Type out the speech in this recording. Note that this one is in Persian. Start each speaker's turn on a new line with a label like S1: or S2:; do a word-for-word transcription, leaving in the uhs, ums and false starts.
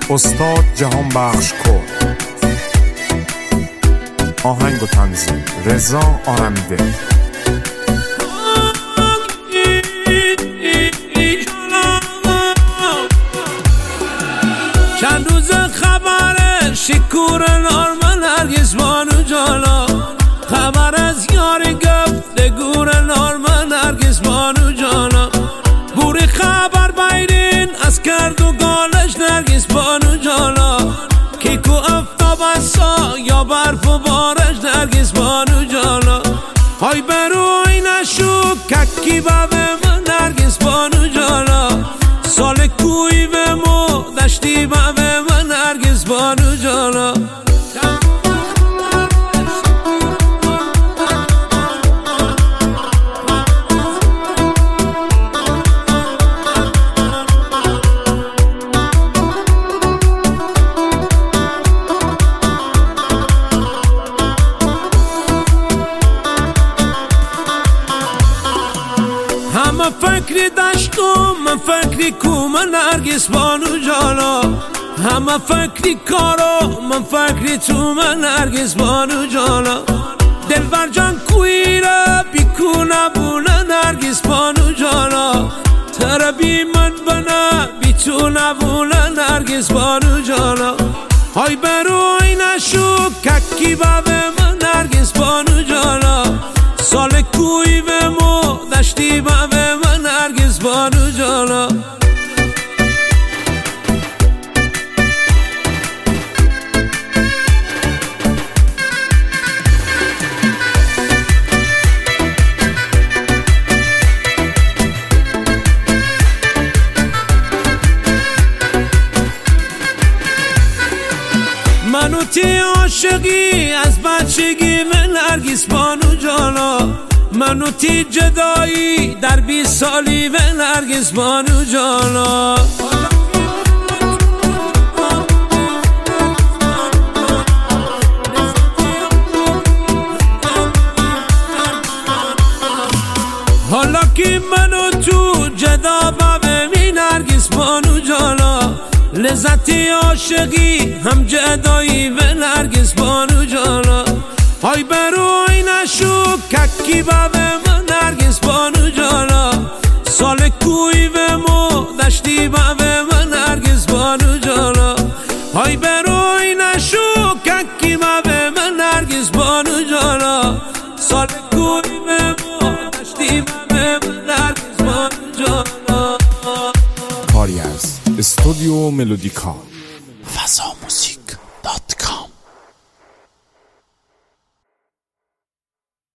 S1: استاد جهان بخش کرد. آهنگ و تنظیم رضا آرمیده.
S2: چند روز خبر شکور نارمن هرگز بانو جانا، خبر از یار گفتگور نارمن هرگز بانو جانا، بوری خبر بیرین از کرد و گالش نرگز بانو جانا، کیکو افتاب سا یا برف و بارش نرگز بانو جانا، های بروی نشو ککی بابه من نرگز بانو جانا، سال کوی به مو دشتی بابه من نرگز بانو جانا. همه فکری داشتم من فکری کو من نرگس بانو جانا، همه فکری کارو من فکری تو من نرگس بانو جانا، دلبر جان کوی را بیکو نبونه نرگس بانو جانا، تر بی من بنا بی تو نبونه نرگس بانو جانا، های بروی نشو ککی بابه من نرگس بانو جانا، سال کوی به مو دشتی بابه من نرگس بانو جانا. منو تی عاشقی از بچگی من نرگس بانو جانا، منو تی جدایی در بیست سالی و نرگس بانو جانا، حالا که منو تو جدا بابه می نرگس بانو جانا، لذتی عاشقی هم جدایی و نرگس بانو جانا، های بروی نشو ککی بابه من نرگس بانو جانا، سال کوی و مو دشتی بابه من نرگس بانو جانا، های بروی نشو ککی بابه من نرگس بانو جانا، سال کوی و مو دشتی بابه من نرگس بانو جانا.
S1: کاری از استودیو ملودیکا.
S3: فضا موسیقی.